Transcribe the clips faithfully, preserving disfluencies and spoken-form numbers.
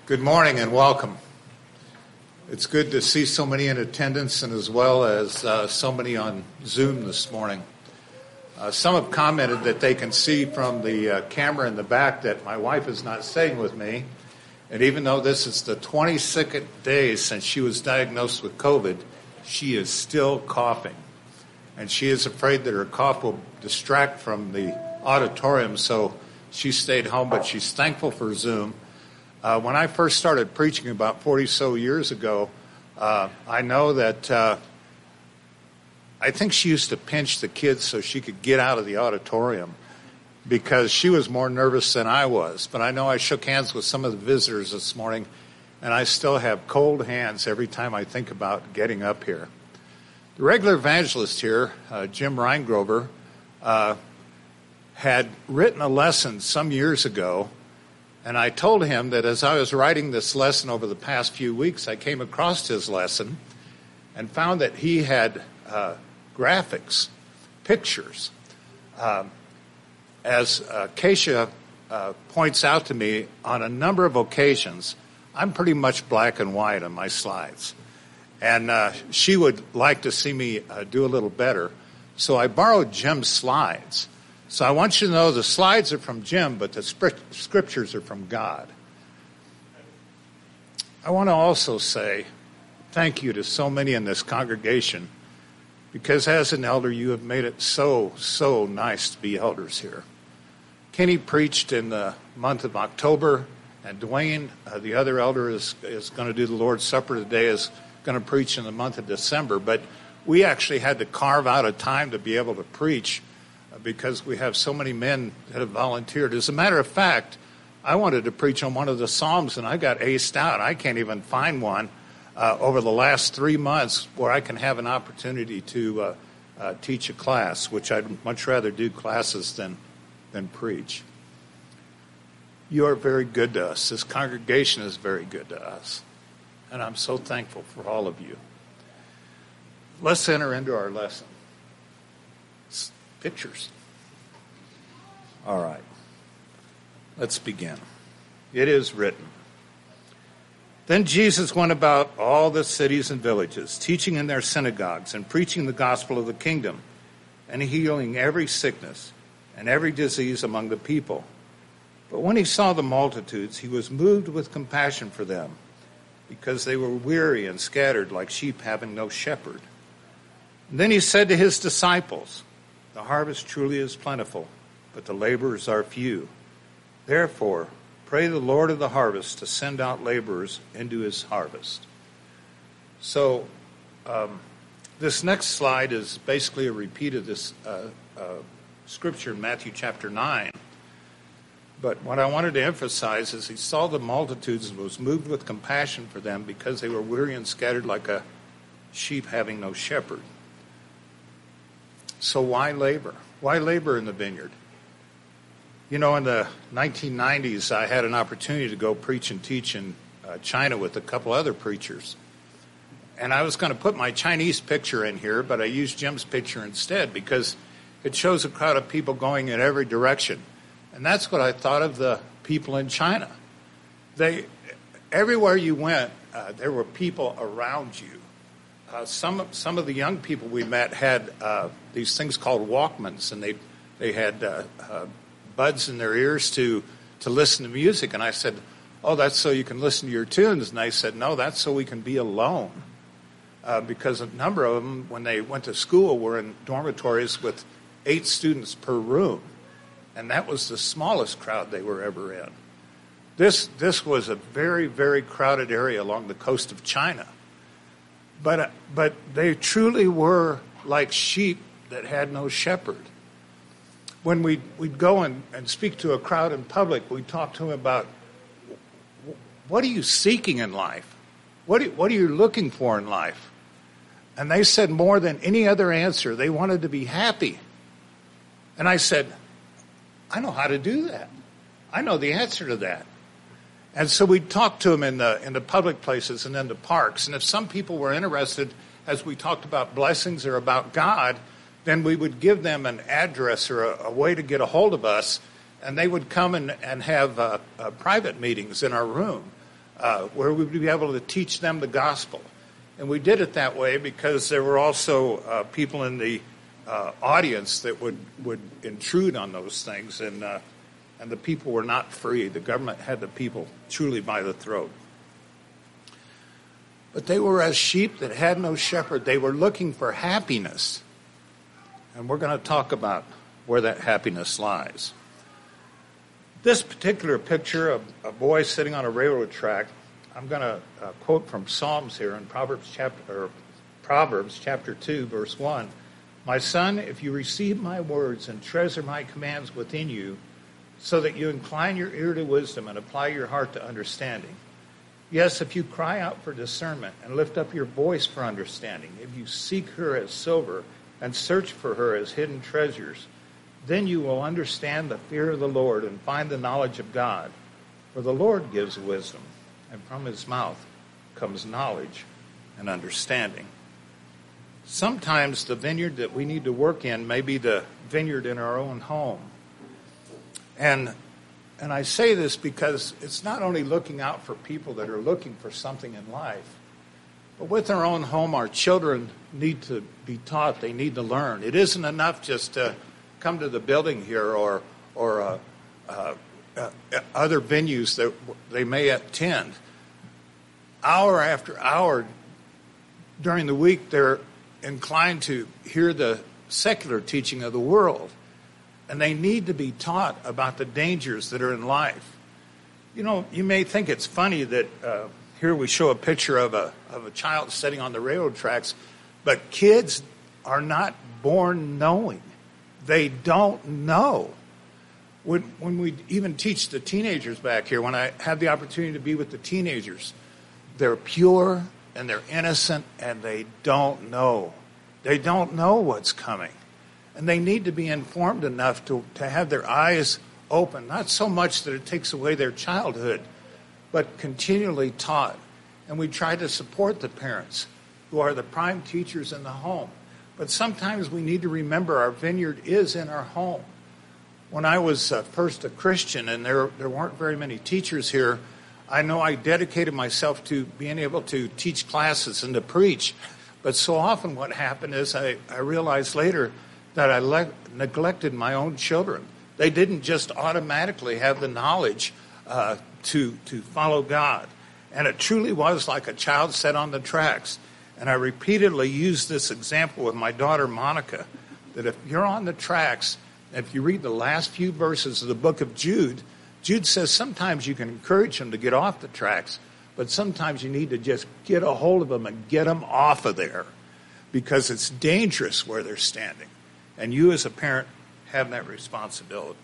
Good morning and welcome. It's good to see so many in attendance and as well as uh, so many on Zoom this morning. Uh, some have commented that they can see from the uh, camera in the back that my wife is not staying with me. And even though this is the twenty-second day since she was diagnosed with COVID, she is still coughing. And she is afraid that her cough will distract from the auditorium, so she stayed home, but she's thankful for Zoom. Uh, when I first started preaching about forty so years ago, uh, I know that uh, I think she used to pinch the kids so she could get out of the auditorium because she was more nervous than I was. But I know I shook hands with some of the visitors this morning, and I still have cold hands every time I think about getting up here. The regular evangelist here, uh, Jim Reingrover, uh, had written a lesson some years ago. And I told him that as I was writing this lesson over the past few weeks, I came across his lesson and found that he had uh, graphics, pictures. Um, as uh, Keisha uh, points out to me, on a number of occasions, I'm pretty much black and white on my slides. And uh, she would like to see me uh, do a little better. So I borrowed Jim's slides. So I want you to know the slides are from Jim, but the scriptures are from God. I want to also say thank you to so many in this congregation, because as an elder, you have made it so, so nice to be elders here. Kenny preached in the month of October, and Dwayne, uh, the other elder, is, is going to do the Lord's Supper today, is going to preach in the month of December. But we actually had to carve out a time to be able to preach because we have so many men that have volunteered. As a matter of fact, I wanted to preach on one of the Psalms, and I got aced out. I can't even find one uh, over the last three months where I can have an opportunity to uh, uh, teach a class, which I'd much rather do classes than, than preach. You are very good to us. This congregation is very good to us, and I'm so thankful for all of you. Let's enter into our lesson. Pictures. All right. Let's begin. It is written. Then Jesus went about all the cities and villages, teaching in their synagogues and preaching the gospel of the kingdom, and healing every sickness and every disease among the people. But when he saw the multitudes, he was moved with compassion for them, because they were weary and scattered like sheep having no shepherd. And then he said to his disciples, "The harvest truly is plentiful, but the laborers are few. Therefore, pray the Lord of the harvest to send out laborers into his harvest." So, um, this next slide is basically a repeat of this uh, uh, scripture in Matthew chapter nine. But what I wanted to emphasize is he saw the multitudes and was moved with compassion for them because they were weary and scattered like a sheep having no shepherd. So why labor? Why labor in the vineyard? You know, in the nineteen nineties, I had an opportunity to go preach and teach in uh, China with a couple other preachers. And I was going to put my Chinese picture in here, but I used Jim's picture instead because it shows a crowd of people going in every direction. And that's what I thought of the people in China. They, everywhere you went, uh, there were people around you. Uh, some some of the young people we met had uh, these things called Walkmans, and they they had uh, uh, buds in their ears to to listen to music. And I said, "Oh, that's so you can listen to your tunes." And they said, "No, that's so we can be alone," uh, because a number of them, when they went to school, were in dormitories with eight students per room, and that was the smallest crowd they were ever in. This this was a very very crowded area along the coast of China. But uh, but they truly were like sheep that had no shepherd. When we'd, we'd go and, and speak to a crowd in public, we'd talk to them about, what are you seeking in life? What, do, what are you looking for in life? And they said more than any other answer, they wanted to be happy. And I said, I know how to do that. I know the answer to that. And so we'd talk to them in the in the public places and in the parks. And if some people were interested, as we talked about blessings or about God, then we would give them an address or a, a way to get a hold of us, and they would come and, and have uh, uh, private meetings in our room. uh, where we would be able to teach them the gospel. And we did it that way because there were also uh, people in the uh, audience that would, would intrude on those things, and uh, and the people were not free. The government had the people truly by the throat. But they were as sheep that had no shepherd. They were looking for happiness. And we're going to talk about where that happiness lies. This particular picture of a boy sitting on a railroad track, I'm going to uh, quote from Psalms here in Proverbs chapter, or Proverbs chapter two, verse one. My son, if you receive my words and treasure my commands within you, so that you incline your ear to wisdom and apply your heart to understanding. Yes, if you cry out for discernment and lift up your voice for understanding, if you seek her as silver and search for her as hidden treasures, then you will understand the fear of the Lord and find the knowledge of God. For the Lord gives wisdom, and from his mouth comes knowledge and understanding. Sometimes the vineyard that we need to work in may be the vineyard in our own home. And And I say this because it's not only looking out for people that are looking for something in life, but with our own home, our children need to be taught. They need to learn. It isn't enough just to come to the building here or or uh, uh, uh, other venues that they may attend. Hour after hour during the week, they're inclined to hear the secular teaching of the world. And they need to be taught about the dangers that are in life. You know, you may think it's funny that uh, here we show a picture of a of a child sitting on the railroad tracks, but kids are not born knowing. They don't know. When, when we even teach the teenagers back here, when I have the opportunity to be with the teenagers, they're pure and they're innocent and they don't know. They don't know what's coming. And they need to be informed enough to, to have their eyes open, not so much that it takes away their childhood, but continually taught. And we try to support the parents who are the prime teachers in the home. But sometimes we need to remember our vineyard is in our home. When I was uh, first a Christian and there, there weren't very many teachers here, I know I dedicated myself to being able to teach classes and to preach. But so often what happened is I, I realized later that I le- neglected my own children. They didn't just automatically have the knowledge uh, to to follow God. And it truly was like a child set on the tracks. And I repeatedly used this example with my daughter, Monica, that if you're on the tracks, if you read the last few verses of the book of Jude, Jude says sometimes you can encourage them to get off the tracks, but sometimes you need to just get a hold of them and get them off of there because it's dangerous where they're standing. And you as a parent have that responsibility.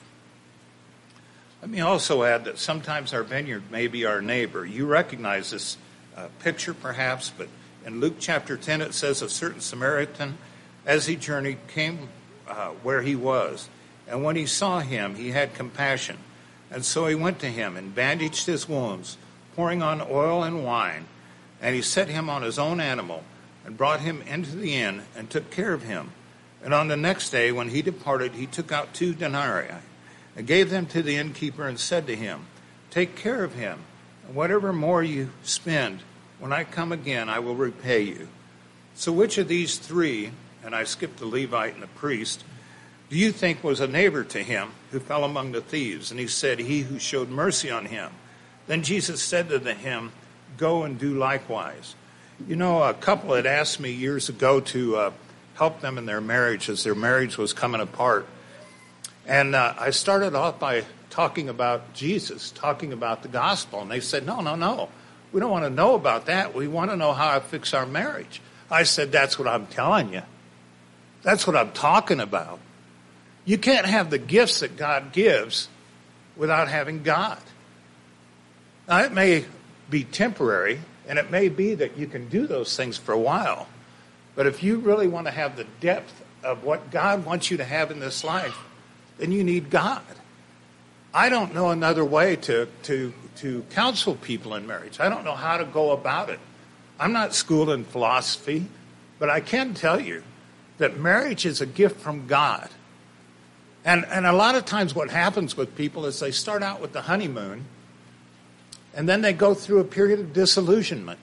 Let me also add that sometimes our vineyard may be our neighbor. You recognize this uh, picture perhaps, but in Luke chapter ten it says a certain Samaritan, as he journeyed, came uh, where he was. And when he saw him, he had compassion. And so he went to him and bandaged his wounds, pouring on oil and wine. And he set him on his own animal and brought him into the inn and took care of him. And on the next day, when he departed, he took out two denarii and gave them to the innkeeper and said to him, take care of him, and whatever more you spend, when I come again, I will repay you. So which of these three, and I skipped the Levite and the priest, do you think was a neighbor to him who fell among the thieves? And he said, he who showed mercy on him. Then Jesus said to him, go and do likewise. You know, a couple had asked me years ago to uh, help them in their marriage as their marriage was coming apart. And uh, I started off by talking about Jesus, talking about the gospel. And they said, no, no, no. We don't want to know about that. We want to know how to fix our marriage. I said, that's what I'm telling you. That's what I'm talking about. You can't have the gifts that God gives without having God. Now, it may be temporary, and it may be that you can do those things for a while. But if you really want to have the depth of what God wants you to have in this life, then you need God. I don't know another way to, to, to counsel people in marriage. I don't know how to go about it. I'm not schooled in philosophy, but I can tell you that marriage is a gift from God. And, and a lot of times what happens with people is they start out with the honeymoon, And then they go through a period of disillusionment.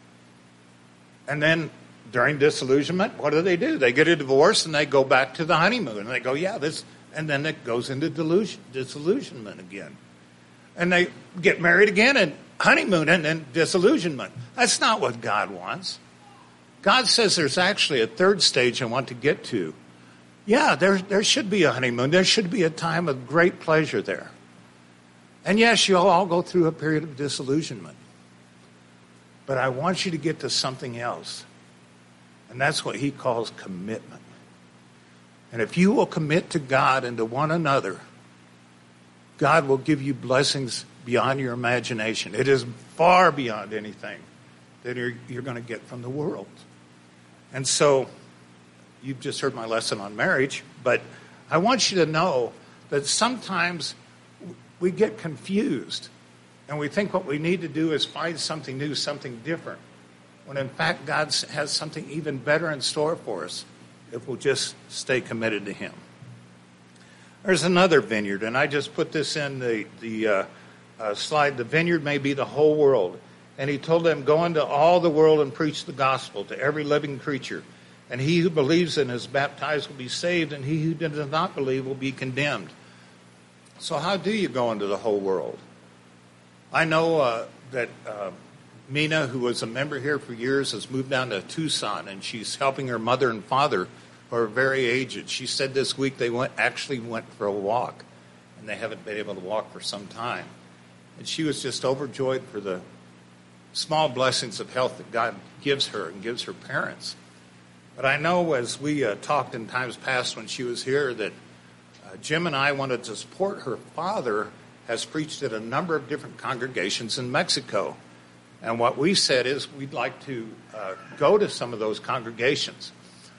And then during disillusionment, what do they do? They get a divorce and they go back to the honeymoon. And they go, yeah, this, and then it goes into delusion, disillusionment again. And they get married again and honeymoon and then disillusionment. That's not what God wants. God says there's actually a third stage I want to get to. Yeah, there, there should be a honeymoon. There should be a time of great pleasure there. And yes, you'll all go through a period of disillusionment. But I want you to get to something else. And that's what he calls commitment. And if you will commit to God and to one another, God will give you blessings beyond your imagination. It is far beyond anything that you're, you're going to get from the world. And so, you've just heard my lesson on marriage, but I want you to know that sometimes we get confused and we think what we need to do is find something new, something different, when in fact God has something even better in store for us if we'll just stay committed to him. There's another vineyard, and I just put this in the, the uh, uh, slide. The vineyard may be the whole world. And he told them, go into all the world and preach the gospel to every living creature. And he who believes and is baptized will be saved, and he who does not believe will be condemned. So how do you go into the whole world? I know uh, that uh, Mina, who was a member here for years, has moved down to Tucson, and she's helping her mother and father who are very aged. She said this week they went actually went for a walk, and they haven't been able to walk for some time. And she was just overjoyed for the small blessings of health that God gives her and gives her parents. But I know as we uh, talked in times past when she was here that uh, Jim and I wanted to support her father has preached at a number of different congregations in Mexico. And what we said is we'd like to uh, go to some of those congregations.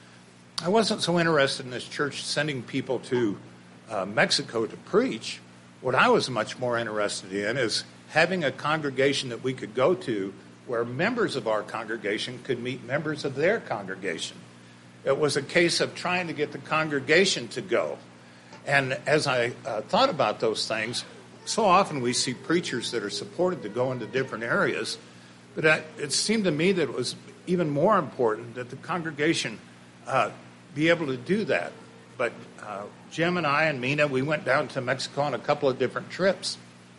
I wasn't so interested in this church sending people to uh, Mexico to preach. What I was much more interested in is having a congregation that we could go to where members of our congregation could meet members of their congregation. It was a case of trying to get the congregation to go. And as I uh, thought about those things, so often we see preachers that are supported to go into different areas, but I, it seemed to me that it was even more important that the congregation uh, be able to do that. But uh, Jim and I and Mina, we went down to Mexico on a couple of different trips.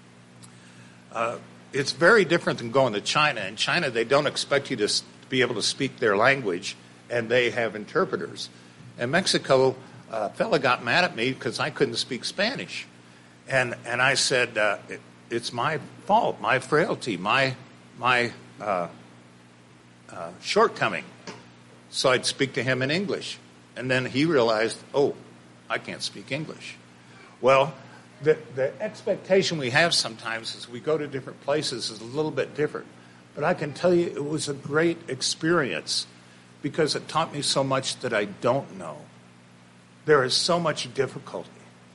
Uh, it's very different than going to China. In China, they don't expect you to be able to speak their language, and they have interpreters. In Mexico, a fella got mad at me because I couldn't speak Spanish. And and I said, uh, it, it's my fault, my frailty, my, my uh, uh, shortcoming. So I'd speak to him in English. And then he realized, oh, I can't speak English. Well, The, the expectation we have sometimes as we go to different places is a little bit different. But I can tell you it was a great experience because it taught me so much that I don't know. There is so much difficulty.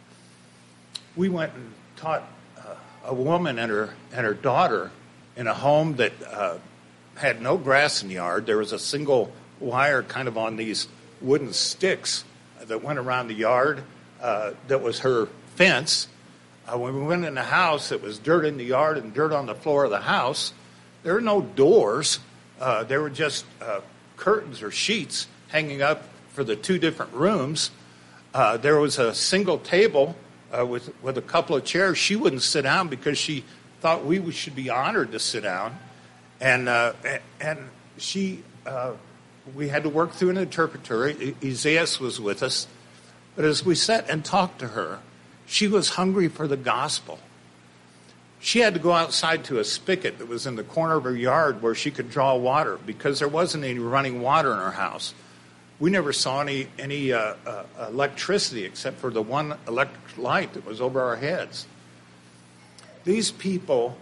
We went and taught uh, a woman and her, and her daughter in a home that uh, had no grass in the yard. There was a single wire kind of on these wooden sticks that went around the yard uh, that was her fence. Uh, when we went in the house, it was dirt in the yard and dirt on the floor of the house. There were no doors. Uh, there were just uh, curtains or sheets hanging up for the two different rooms. Uh, there was a single table uh, with, with a couple of chairs. She wouldn't sit down because she thought we should be honored to sit down. And uh, and she, uh, we had to work through an interpreter. Isaias was with us. But as we sat and talked to her, she was hungry for the gospel. She had to go outside to a spigot that was in the corner of her yard where she could draw water because there wasn't any running water in her house. We never saw any, any uh, uh, electricity except for the one electric light that was over our heads. These people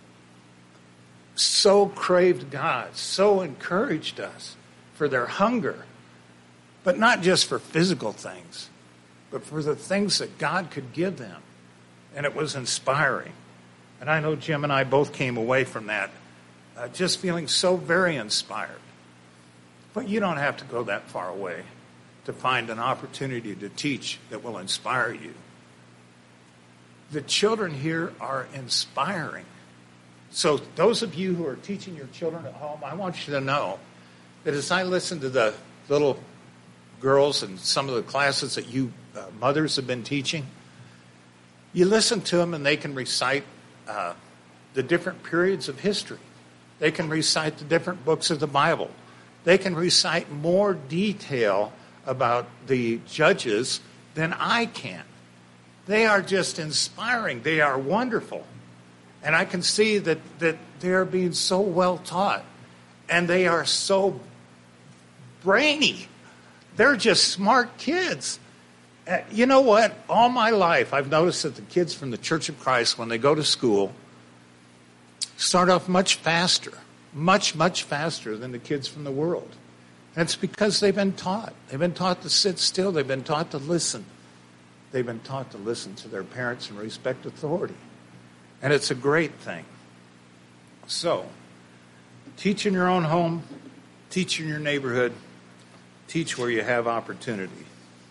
so craved God, so encouraged us for their hunger, but not just for physical things, but for the things that God could give them. And it was inspiring. And I know Jim and I both came away from that uh, just feeling so very inspired. But you don't have to go that far away to find an opportunity to teach that will inspire you. The children here are inspiring. So those of you who are teaching your children at home, I want you to know that as I listen to the little girls and some of the classes that you uh, mothers have been teaching, you listen to them and they can recite uh, the different periods of history. They can recite the different books of the Bible. They can recite more detail about the judges than I can. They are just inspiring. They are wonderful. And I can see that, that they're being so well taught. And they are so brainy. They're just smart kids. Uh, you know what? All my life, I've noticed that the kids from the Church of Christ, when they go to school, start off much faster, much, much faster than the kids from the world. And it's because they've been taught. They've been taught to sit still. They've been taught to listen. They've been taught to listen to their parents and respect authority. And it's a great thing. So, teach in your own home, teach in your neighborhood, teach where you have opportunity.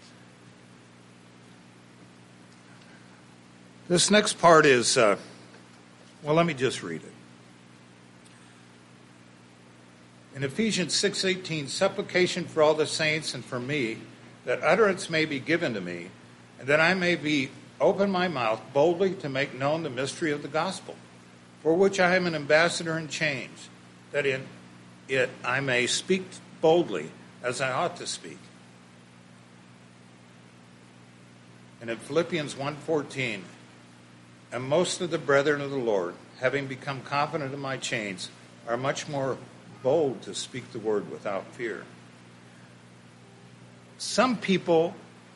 This next part is, uh, well, let me just read it. In Ephesians six eighteen, supplication for all the saints and for me, that utterance may be given to me, and that I may be open my mouth boldly to make known the mystery of the gospel, for which I am an ambassador in chains, that in it I may speak boldly as I ought to speak. And in Philippians one fourteen, and most of the brethren of the Lord, having become confident of my chains, are much more bold to speak the word without fear. Some people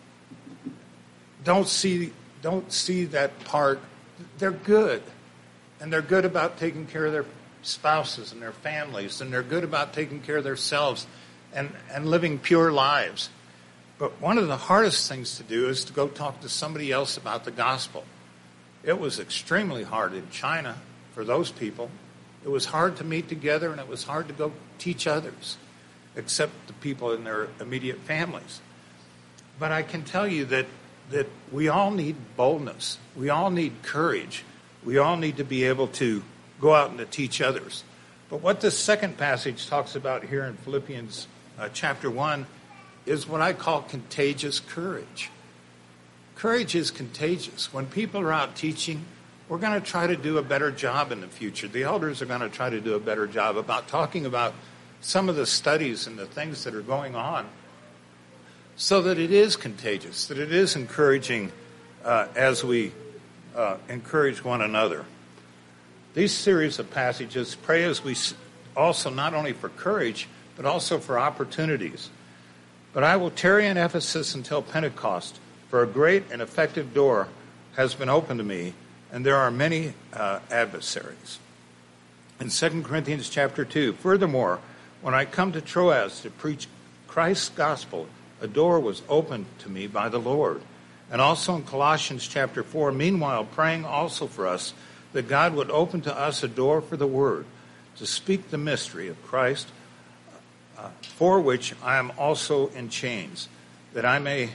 don't see don't see that part. They're good, and they're good about taking care of their spouses and their families, and they're good about taking care of themselves and, and living pure lives. But one of the hardest things to do is to go talk to somebody else about the gospel. It was extremely hard in China for those people. It was hard to meet together, and it was hard to go teach others, except the people in their immediate families. But I can tell you that, that we all need boldness. We all need courage. We all need to be able to go out and to teach others. But what this second passage talks about here in Philippians uh, chapter one is what I call contagious courage. Courage is contagious. When people are out teaching, we're going to try to do a better job in the future. The elders are going to try to do a better job about talking about some of the studies and the things that are going on so that it is contagious, that it is encouraging uh, as we uh, encourage one another. These series of passages pray as we also not only for courage, but also for opportunities. But I will tarry in Ephesus until Pentecost, for a great and effective door has been opened to me, and there are many uh, adversaries. In Second Corinthians chapter two, furthermore, when I come to Troas to preach Christ's gospel, a door was opened to me by the Lord. And also in Colossians chapter four, meanwhile, praying also for us, that God would open to us a door for the word, to speak the mystery of Christ, uh, for which I am also in chains, that I may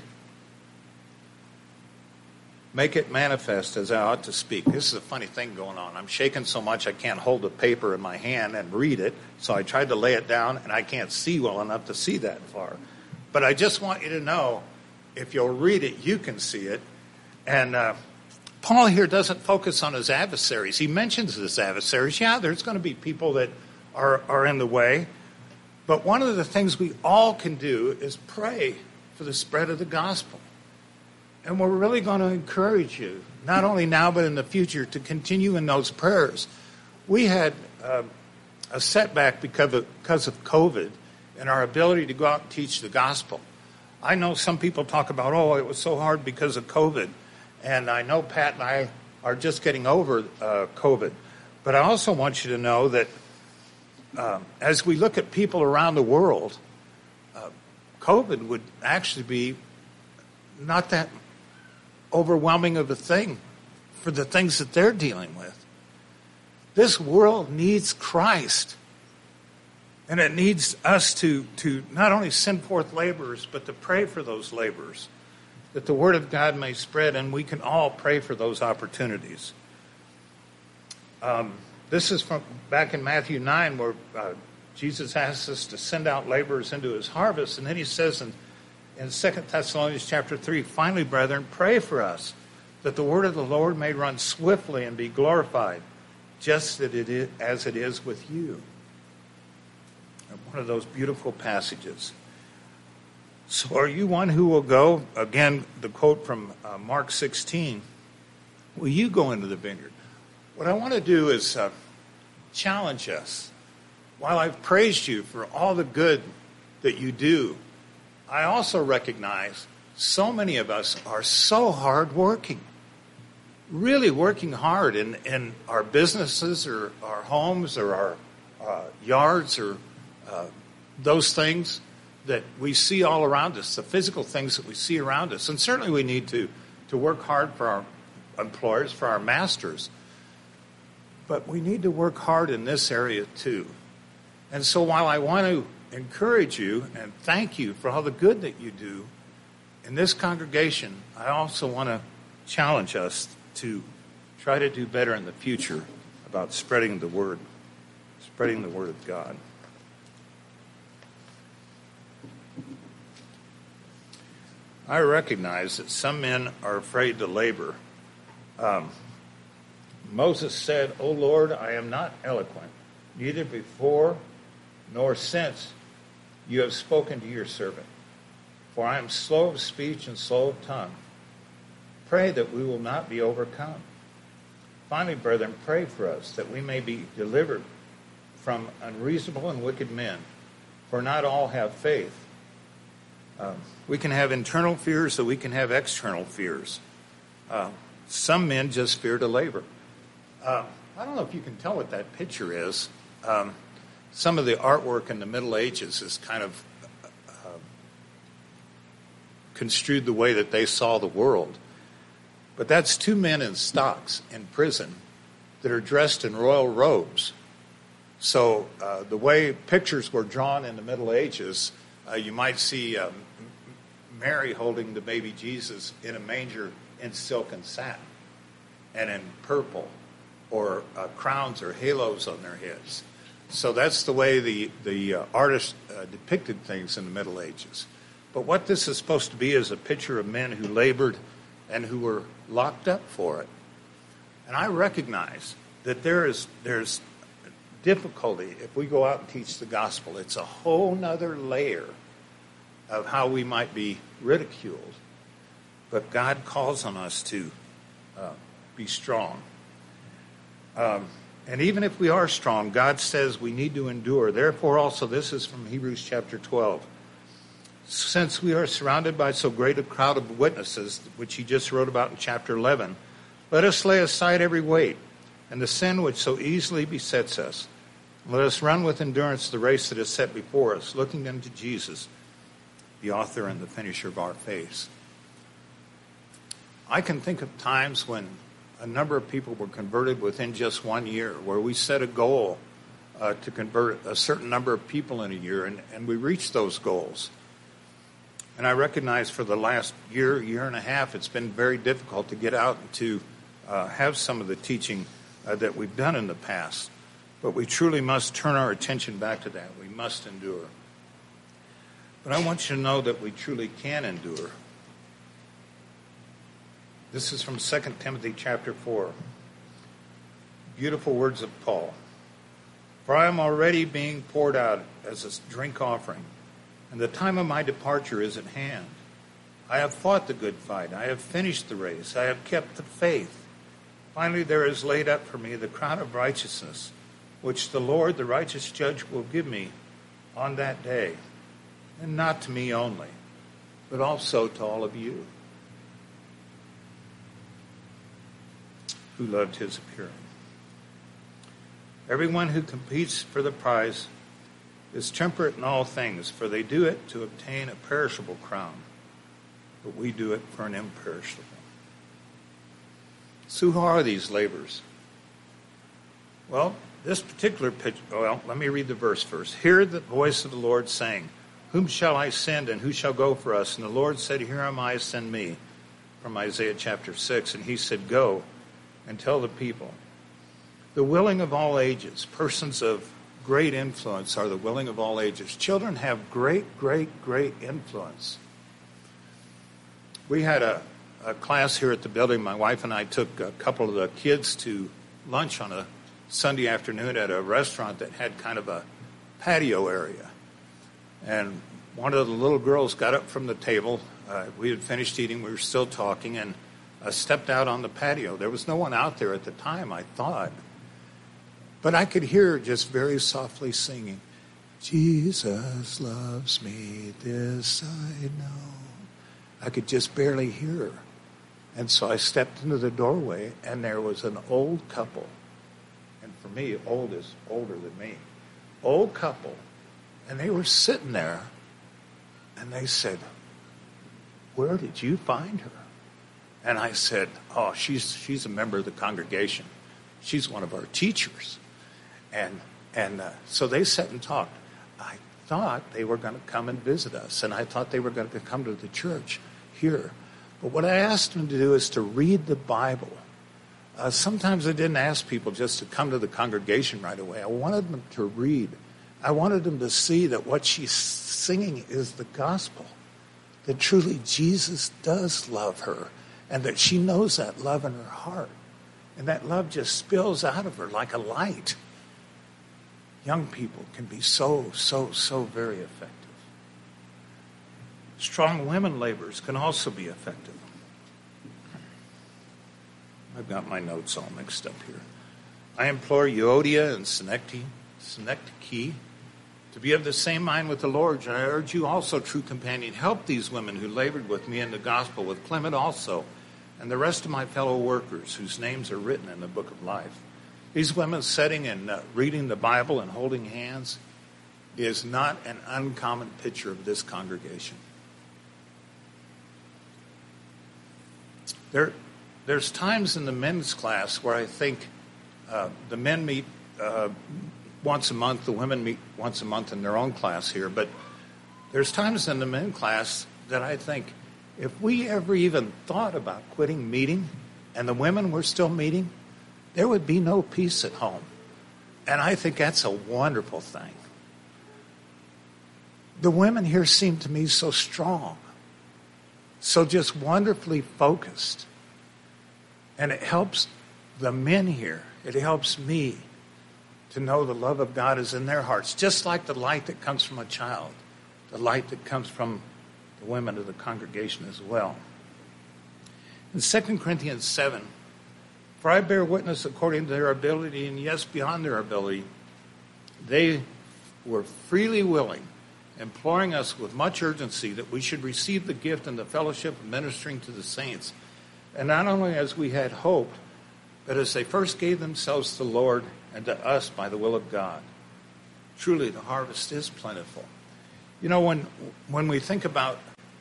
make it manifest as I ought to speak. This is a funny thing going on. I'm shaking so much I can't hold the paper in my hand and read it, so I tried to lay it down, and I can't see well enough to see that far. But I just want you to know, if you'll read it, you can see it. And uh, Paul here doesn't focus on his adversaries. He mentions his adversaries. Yeah, there's going to be people that are, are in the way. But one of the things we all can do is pray for the spread of the gospel. And we're really going to encourage you, not only now but in the future, to continue in those prayers. We had uh, a setback because of, because of COVID and our ability to go out and teach the gospel. I know some people talk about, oh, it was so hard because of COVID. And I know Pat and I are just getting over uh, COVID. But I also want you to know that uh, as we look at people around the world, uh, COVID would actually be not that overwhelming of a thing for the things that they're dealing with. This world needs Christ. And it needs us to, to not only send forth laborers, but to pray for those laborers, that the word of God may spread, and we can all pray for those opportunities. Um, this is from back in Matthew nine, where uh, Jesus asks us to send out laborers into his harvest. And then he says in, in Second Thessalonians chapter three, finally, brethren, pray for us, that the word of the Lord may run swiftly and be glorified, just that it is, as it is with you. One of those beautiful passages. So are you one who will go? Again, the quote from uh, Mark sixteen, will you go into the vineyard? What I want to do is uh, challenge us. While I've praised you for all the good that you do, I also recognize so many of us are so hardworking, really working hard in, in our businesses or our homes or our uh, yards or uh, those things that we see all around us, the physical things that we see around us. And certainly we need to, to work hard for our employers, for our masters. But we need to work hard in this area too. And so while I want to encourage you and thank you for all the good that you do in this congregation, I also want to challenge us to try to do better in the future about spreading the word, spreading the word of God. I recognize that some men are afraid to labor. Um, Moses said, O Lord, I am not eloquent, neither before nor since you have spoken to your servant. For I am slow of speech and slow of tongue. Pray that we will not be overcome. Finally, brethren, pray for us that we may be delivered from unreasonable and wicked men, for not all have faith. Um, we can have internal fears, so we can have external fears. Uh, some men just fear to labor. Uh, I don't know if you can tell what that picture is. Um, some of the artwork in the Middle Ages is kind of uh, construed the way that they saw the world. But that's two men in stocks in prison that are dressed in royal robes. So uh, the way pictures were drawn in the Middle Ages, uh, you might see um, Mary holding the baby Jesus in a manger in silk and satin and in purple, or uh, crowns or halos on their heads. So that's the way the, the uh, artists uh, depicted things in the Middle Ages. But what this is supposed to be is a picture of men who labored and who were locked up for it. And I recognize that there is there's difficulty if we go out and teach the gospel. It's a whole nother layer of how we might be ridiculed. But God calls on us to uh, be strong. Um, and even if we are strong, God says we need to endure. Therefore also, this is from Hebrews chapter twelve. Since we are surrounded by so great a crowd of witnesses, which he just wrote about in chapter eleven, let us lay aside every weight and the sin which so easily besets us. Let us run with endurance the race that is set before us, looking unto Jesus, the author and the finisher of our faith. I can think of times when a number of people were converted within just one year, where we set a goal uh, to convert a certain number of people in a year, and, and we reached those goals. And I recognize for the last year, year and a half, it's been very difficult to get out and to uh, have some of the teaching uh, that we've done in the past. But we truly must turn our attention back to that. We must endure. But I want you to know that we truly can endure. This is from Second Timothy chapter four. Beautiful words of Paul. For I am already being poured out as a drink offering, and the time of my departure is at hand. I have fought the good fight. I have finished the race. I have kept the faith. Finally, there is laid up for me the crown of righteousness, which the Lord, the righteous judge, will give me on that day, and not to me only, but also to all of you who loved his appearing. Everyone who competes for the prize is temperate in all things, for they do it to obtain a perishable crown, but we do it for an imperishable. So who are these laborers? Well, this particular picture, well, let me read the verse first. Hear the voice of the Lord saying, whom shall I send, and who shall go for us? And the Lord said, here am I, send me, from Isaiah chapter six. And he said, go and tell the people, The willing of all ages, persons of great influence are the willing of all ages. Children have great, great, great influence. We had a, a class here at the building. My wife and I took a couple of the kids to lunch on a Sunday afternoon at a restaurant that had kind of a patio area. And one of the little girls got up from the table. Uh, we had finished eating. We were still talking, and uh, stepped out on the patio. There was no one out there at the time, I thought. But I could hear her just very softly singing, Jesus loves me, this I know. I could just barely hear her. And so I stepped into the doorway, and there was an old couple. And for me, old is older than me. Old couple. And they were sitting there, and they said, where did you find her? And I said, oh, she's she's a member of the congregation. She's one of our teachers. And and uh, so they sat and talked. I thought they were going to come and visit us, and I thought they were going to come to the church here. But what I asked them to do is to read the Bible. Uh, sometimes I didn't ask people just to come to the congregation right away. I wanted them to read. I wanted them to see that what she's singing is the gospel, that truly Jesus does love her, and that she knows that love in her heart. And that love just spills out of her like a light. Young people can be so, so, so very effective. Strong women laborers can also be effective. I've got my notes all mixed up here. I implore Euodia and Synecdoche, Synecdoche to be of the same mind with the Lord. And I urge you also, true companion, help these women who labored with me in the gospel, with Clement also, and the rest of my fellow workers whose names are written in the book of life. These women sitting and uh, reading the Bible and holding hands is not an uncommon picture of this congregation. There, there's times in the men's class where I think uh, the men meet uh, once a month, the women meet once a month in their own class here, but there's times in the men's class that I think if we ever even thought about quitting meeting and the women were still meeting, there would be no peace at home. And I think that's a wonderful thing. The women here seem to me so strong, so just wonderfully focused. And it helps the men here. It helps me to know the love of God is in their hearts, just like the light that comes from a child, the light that comes from the women of the congregation as well. In Second Corinthians seven, for I bear witness according to their ability, and yes, beyond their ability, they were freely willing, imploring us with much urgency that we should receive the gift and the fellowship of ministering to the saints. And not only as we had hoped, but as they first gave themselves to the Lord and to us by the will of God. Truly, the harvest is plentiful. You know, when when we think about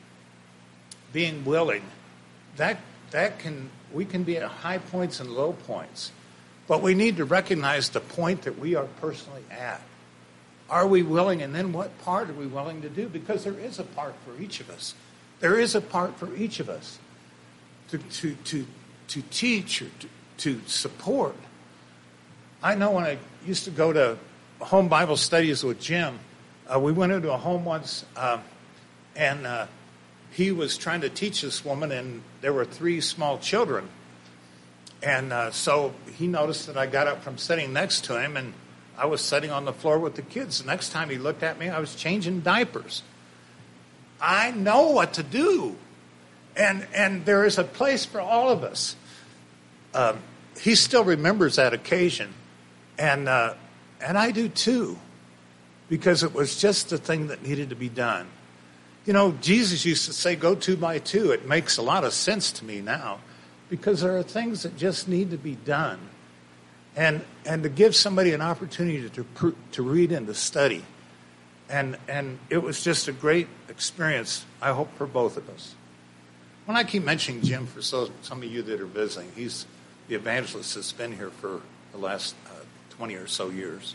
being willing, that that can we can be at high points and low points. But we need to recognize the point that we are personally at. Are we willing? And then what part are we willing to do? Because there is a part for each of us. There is a part for each of us to to to, to teach or to, to support. I know when I used to go to home Bible studies with Jim, uh, we went into a home once, uh, and uh, he was trying to teach this woman, and there were three small children. And uh, so he noticed that I got up from sitting next to him, and I was sitting on the floor with the kids. The next time he looked at me, I was changing diapers. I know what to do. And and there is a place for all of us. Um, he still remembers that occasion. And uh, and I do too. Because it was just the thing that needed to be done. You know, Jesus used to say, go two by two. It makes a lot of sense to me now. Because there are things that just need to be done. And and to give somebody an opportunity to to read and to study. And and it was just a great experience, I hope, for both of us. When I keep mentioning Jim for so, some of you that are visiting, he's the evangelist that's been here for the last uh, twenty or so years.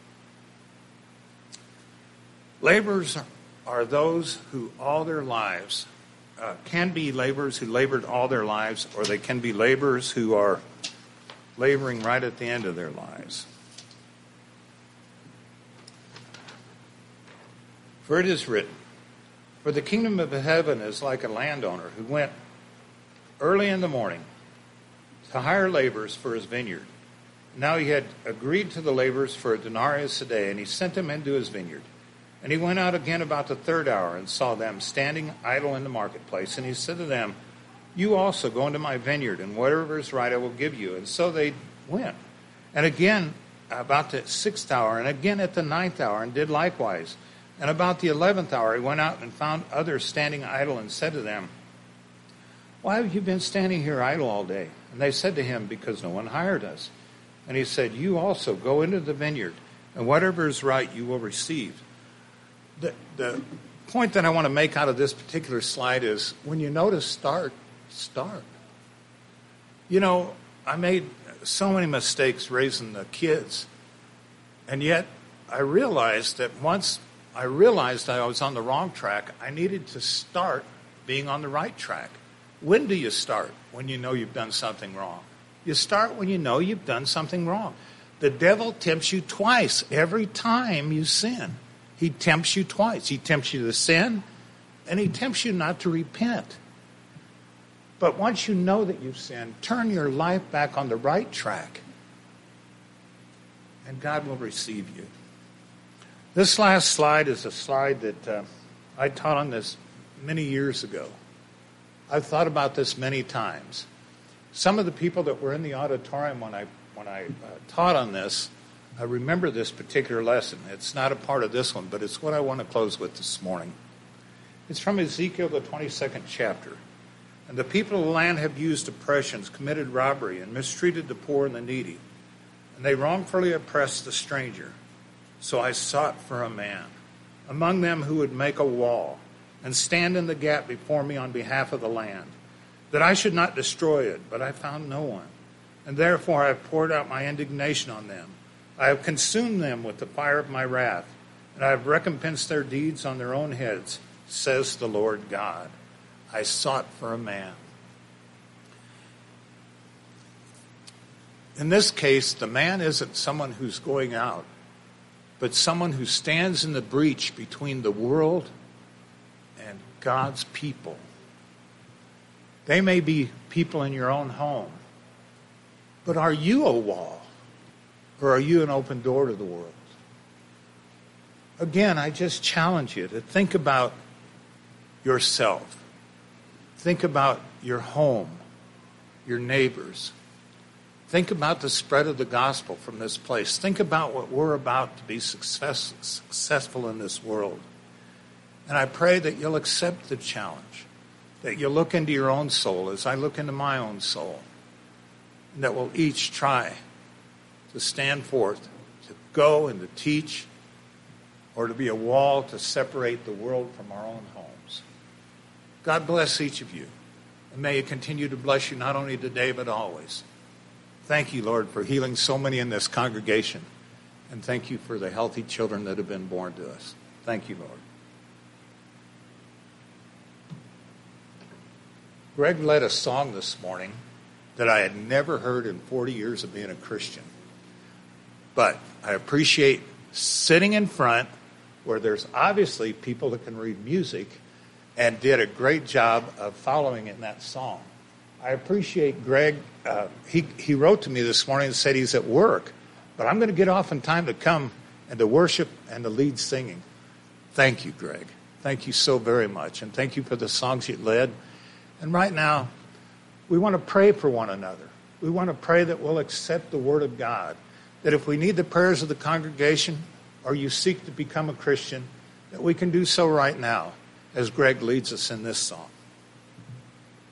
Laborers are, are those who all their lives uh, can be laborers who labored all their lives, or they can be laborers who are laboring right at the end of their lives. For it is written, for the kingdom of heaven is like a landowner who went early in the morning to hire laborers for his vineyard. Now he had agreed to the laborers for a denarius a day, and he sent them into his vineyard. And he went out again about the third hour and saw them standing idle in the marketplace. And he said to them, you also go into my vineyard, and whatever is right I will give you. And so they went. And again about the sixth hour, and again at the ninth hour, and did likewise. And about the eleventh hour he went out and found others standing idle, and said to them, why have you been standing here idle all day? And they said to him, because no one hired us. And he said, you also go into the vineyard, and whatever is right you will receive. The, the point that I want to make out of this particular slide is, when you notice start, start. You know, I made so many mistakes raising the kids, and yet I realized that once I realized I was on the wrong track, I needed to start being on the right track. When do you start? When you know you've done something wrong. You start when you know you've done something wrong. The devil tempts you twice every time you sin. He tempts you twice. He tempts you to sin, and he tempts you not to repent. But once you know that you've sinned, turn your life back on the right track, and God will receive you. This last slide is a slide that uh, I taught on this many years ago. I've thought about this many times. Some of the people that were in the auditorium when I when I uh, taught on this, I remember this particular lesson. It's not a part of this one, but it's what I want to close with this morning. It's from Ezekiel, the twenty-second chapter. And the people of the land have used oppressions, committed robbery, and mistreated the poor and the needy. And they wrongfully oppressed the stranger. So I sought for a man among them who would make a wall and stand in the gap before me on behalf of the land, that I should not destroy it, but I found no one. And therefore I have poured out my indignation on them. I have consumed them with the fire of my wrath, and I have recompensed their deeds on their own heads, says the Lord God. I sought for a man. In this case, the man isn't someone who's going out, but someone who stands in the breach between the world and God's people. They may be people in your own home, but are you a wall, or are you an open door to the world? Again, I just challenge you to think about yourself. Think about your home, your neighbors. Think about the spread of the gospel from this place. Think about what we're about to be success, successful in this world. And I pray that you'll accept the challenge, that you'll look into your own soul as I look into my own soul, and that we'll each try to stand forth, to go and to teach, or to be a wall to separate the world from our own homes. God bless each of you, and may it continue to bless you not only today but always. Thank you, Lord, for healing so many in this congregation, and thank you for the healthy children that have been born to us. Thank you, Lord. Greg led a song this morning that I had never heard in forty years of being a Christian. But I appreciate sitting in front where there's obviously people that can read music and did a great job of following in that song. I appreciate Greg. Uh, he, he wrote to me this morning and said he's at work, but I'm going to get off in time to come and to worship and to lead singing. Thank you, Greg. Thank you so very much. And thank you for the songs you led. And right now, we want to pray for one another. We want to pray that we'll accept the Word of God, that if we need the prayers of the congregation or you seek to become a Christian, that we can do so right now as Greg leads us in this song.